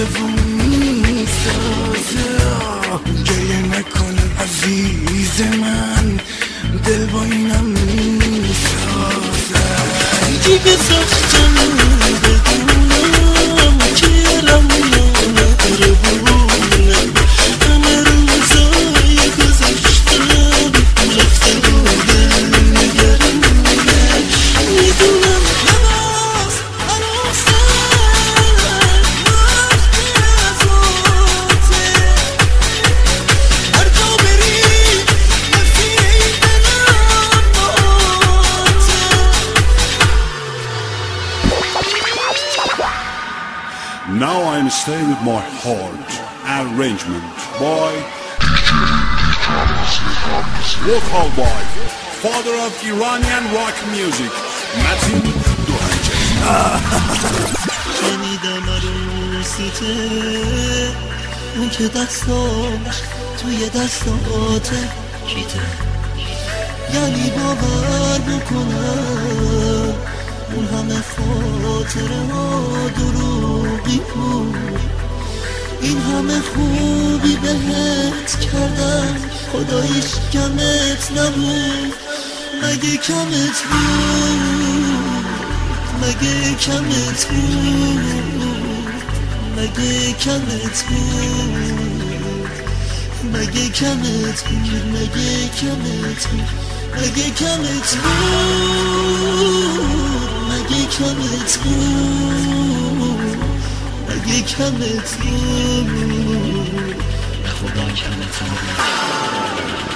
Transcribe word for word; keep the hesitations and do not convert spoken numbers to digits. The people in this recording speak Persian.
دیوون میسازه گریه نکن عزیز من دل با اینم میسازه دیگه ساختم بدونم که یلم نربونم همه روزای گذشتم رفته بودم نگرمونه میدونم لباس عروسه وقتی از آته هر جا بری مسیر این دلم باته Now I'm staying with my heart. Arrangement by Vocal by Father of Iranian rock music Matin Duhanjani. شنیدم عروسیته اون که دستاش توی دستاته کیته یعنی باور بکنم اون همه خاطره ها دروغی بود این همه خوبی بهت کردم خداییش کمت نبود مگه کمت بود مگه کمت بود مگه کمت بود مگه کمت بود مگه کمت بود مگه کمت بود مگه کمت بود مگه کمت بود نه خدا کمت بود